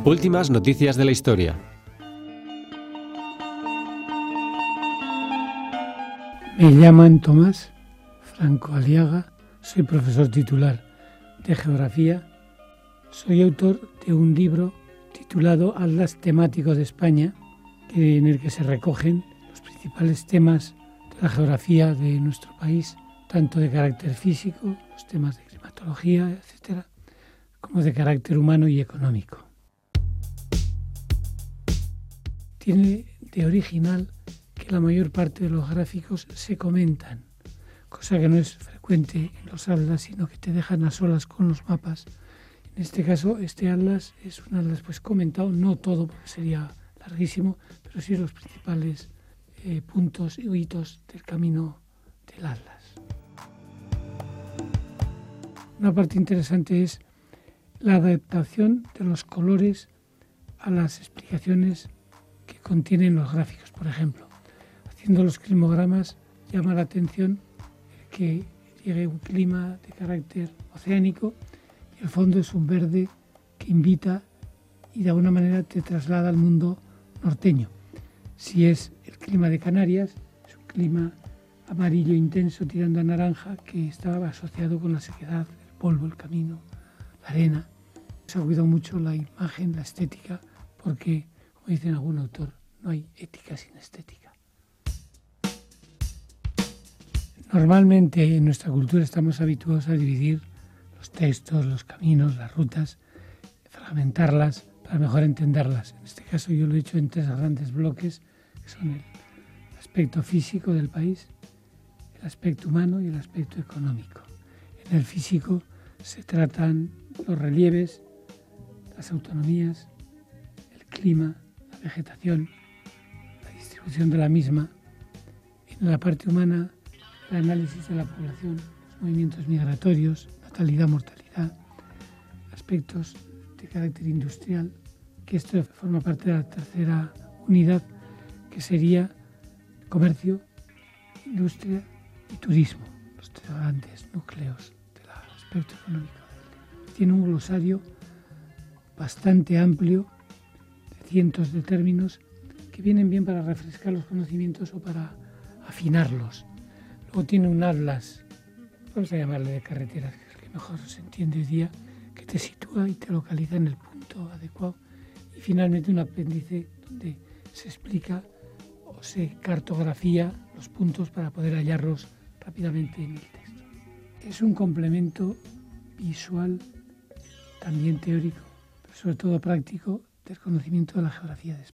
Últimas noticias de la historia. Me llaman Tomás Franco Aliaga, soy profesor titular de Geografía. Soy autor de un libro titulado Atlas Temático de España, en el que se recogen los principales temas de la geografía de nuestro país, tanto de carácter físico, los temas de climatología, etcétera, como de carácter humano y económico. Tiene de original que la mayor parte de los gráficos se comentan, cosa que no es frecuente en los atlas, sino que te dejan a solas con los mapas. En este caso, este atlas es un atlas comentado, no todo porque sería larguísimo, pero sí los principales puntos y hitos del camino del atlas. Una parte interesante es la adaptación de los colores a las explicaciones que contienen los gráficos. Por ejemplo, haciendo los climogramas llama la atención que llegue un clima de carácter oceánico y el fondo es un verde que invita y de alguna manera te traslada al mundo norteño. Si es el clima de Canarias, es un clima amarillo intenso tirando a naranja que estaba asociado con la sequedad, el polvo, el camino, la arena. Se ha cuidado mucho la imagen, la estética, porque, como dice algún autor, no hay ética sin estética. Normalmente en nuestra cultura estamos habituados a dividir los textos, los caminos, las rutas, fragmentarlas para mejor entenderlas. En este caso yo lo he hecho en 3 grandes bloques, que son el aspecto físico del país, el aspecto humano y el aspecto económico. En el físico se tratan los relieves, las autonomías, el clima, la vegetación, la distribución de la misma. En la parte humana, el análisis de la población, los movimientos migratorios, natalidad, mortalidad, aspectos de carácter industrial, que esto forma parte de la tercera unidad, que sería comercio, industria y turismo, los 3 grandes núcleos del aspecto económico. Tiene un glosario bastante amplio de cientos de términos que vienen bien para refrescar los conocimientos o para afinarlos. Luego tiene un atlas, vamos a llamarle de carreteras, que es el que mejor se entiende hoy día, que te sitúa y te localiza en el punto adecuado. Y finalmente un apéndice donde se explica o se cartografía los puntos para poder hallarlos rápidamente en el texto. Es un complemento visual, también teórico, pero sobre todo práctico, del conocimiento de la geografía de España.